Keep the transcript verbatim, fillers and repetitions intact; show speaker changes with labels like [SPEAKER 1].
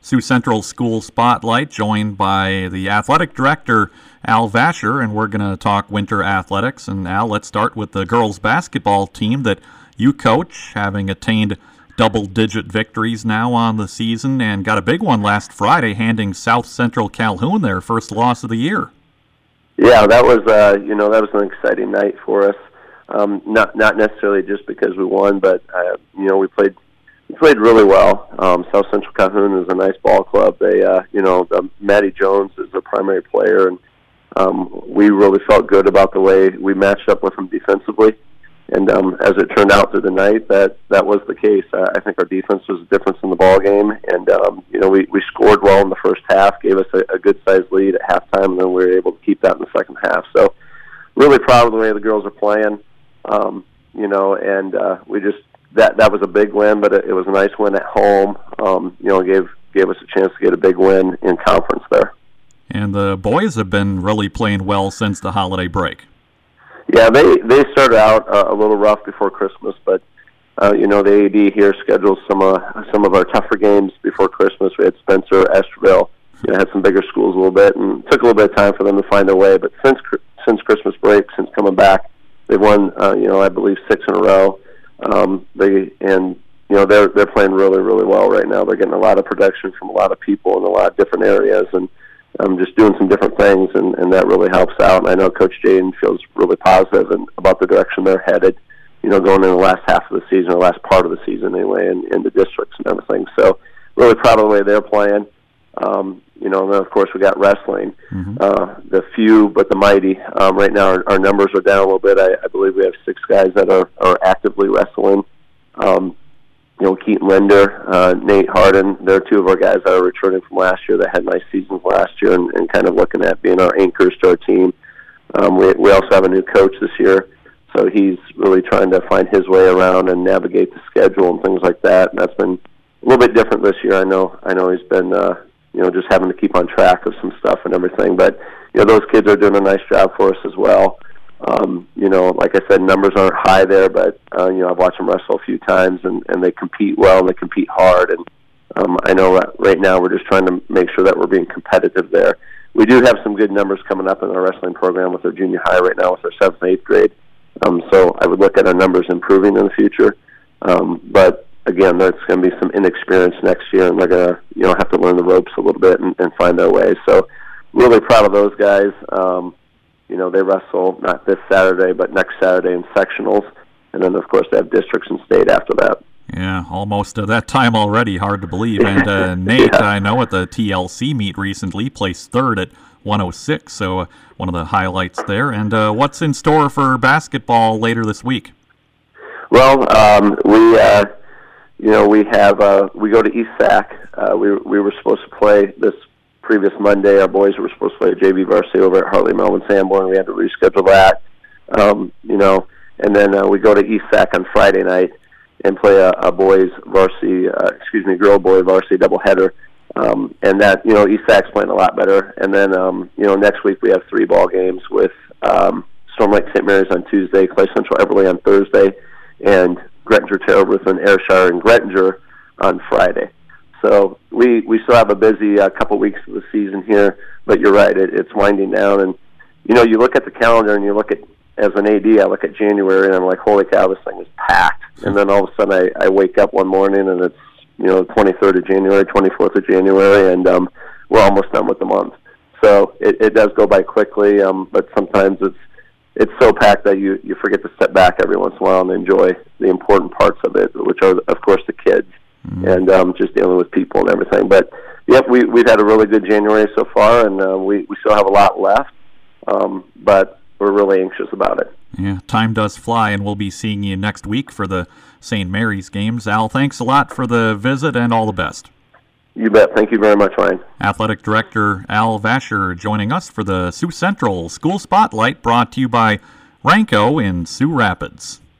[SPEAKER 1] Sioux Central School Spotlight, joined by the athletic director, Al Vasher, and we're going to talk winter athletics. And Al, let's start with the girls basketball team that you coach, having attained double-digit victories now on the season, and got a big one last Friday, handing South Central Calhoun their first loss of the year.
[SPEAKER 2] Yeah, that was uh, you know that was an exciting night for us. Um, not not necessarily just because we won, but uh, you know we played we played really well. Um, South Central Calhoun is a nice ball club. They uh, you know um, Maddie Jones is their primary player, and um, we really felt good about the way we matched up with them defensively. And um, as it turned out through the night, that, that was the case. Uh, I think our defense was the difference in the ball game, and um, you know we, we scored well in the first half, gave us a, a good-sized lead at halftime, and then we were able to keep that in the second half. So, really proud of the way the girls are playing. Um, you know, and uh, we just that that was a big win, but it, it was a nice win at home. Um, you know, gave gave us a chance to get a big win in conference there.
[SPEAKER 1] And the boys have been really playing well since the holiday break.
[SPEAKER 2] Yeah, they they started out uh, a little rough before Christmas, but uh, you know the A D here scheduled some uh, some of our tougher games before Christmas. We had Spencer, Esterville, you know, had some bigger schools a little bit, and it took a little bit of time for them to find their way. But since since Christmas break, since coming back, they've won uh, you know I believe six in a row. Um, they and you know they're they're playing really really well right now. They're getting a lot of production from a lot of people in a lot of different areas, and I'm just doing some different things, and, and that really helps out. And I know Coach Jaden feels really positive and about the direction they're headed, you know, going in the last half of the season, or last part of the season anyway, in, in the districts and everything. So really proud of the way they're playing. Um, you know, and then, of course, we got wrestling. Mm-hmm. Uh, the few but the mighty. Um, right now our, our numbers are down a little bit. I, I believe we have six guys that are, are actively wrestling. Um You know, Keaton Linder, uh, Nate Harden, they're two of our guys that are returning from last year that had nice seasons last year, and, and kind of looking at being our anchors to our team. Um, we, we also have a new coach this year, so he's really trying to find his way around and navigate the schedule and things like that. And that's been a little bit different this year. I know I know he's been, uh, you know, just having to keep on track of some stuff and everything. But, you know, those kids are doing a nice job for us as well. Um, you know, like I said, numbers aren't high there, but, uh, you know, I've watched them wrestle a few times, and, and they compete well, and they compete hard. And um, I know that right now we're just trying to make sure that we're being competitive there. We do have some good numbers coming up in our wrestling program with our junior high right now with our seventh and eighth grade. Um, so I would look at our numbers improving in the future. Um, but, again, there's going to be some inexperience next year, and they're going to, you know, have to learn the ropes a little bit and, and find their way. So really proud of those guys. Um, You know, they wrestle not this Saturday, but next Saturday in sectionals. And then, of course, they have districts and state after that.
[SPEAKER 1] Yeah, almost uh, that time already, hard to believe. And uh, Nate, yeah. I know at the T L C meet recently, placed third at one oh six, so uh, one of the highlights there. And uh, what's in store for basketball later this week?
[SPEAKER 2] Well, um, we, uh, you know, we have, uh, we go to East Sac. Uh, we, we were supposed to play this previous Monday. Our boys were supposed to play J V varsity over at Hartley Melvin Sanborn. We had to reschedule that. Um, you know, and then uh, we go to East Sac on Friday night and play a, a boys varsity, uh, excuse me, girl boy varsity doubleheader. Um, and that, you know, East Sac's playing a lot better. And then, um, you know, next week we have three ball games with um, Storm Lake Saint Mary's on Tuesday, Clay Central Everly on Thursday, and Grettinger Terrebruth and Ayrshire and Grettinger on Friday. So we, we still have a busy uh, couple weeks of the season here, but you're right, it, it's winding down. And, you know, you look at the calendar and you look at, as an A D, I look at January and I'm like, holy cow, this thing is packed. And then all of a sudden I, I wake up one morning and it's, you know, twenty-third of January, twenty-fourth of January, and um, we're almost done with the month. So it, it does go by quickly, um, but sometimes it's it's so packed that you, you forget to step back every once in a while and enjoy the important parts of it, which are, of course, the kids. Mm-hmm. And um, just dealing with people and everything. But, yep, we, we've had a really good January so far, and uh, we, we still have a lot left, um, but we're really anxious about it.
[SPEAKER 1] Yeah, time does fly, and we'll be seeing you next week for the Saint Mary's games. Al, thanks a lot for the visit, and all the best.
[SPEAKER 2] You bet. Thank you very much, Ryan.
[SPEAKER 1] Athletic Director Al Vasher joining us for the Sioux Central School Spotlight, brought to you by Ranco in Sioux Rapids.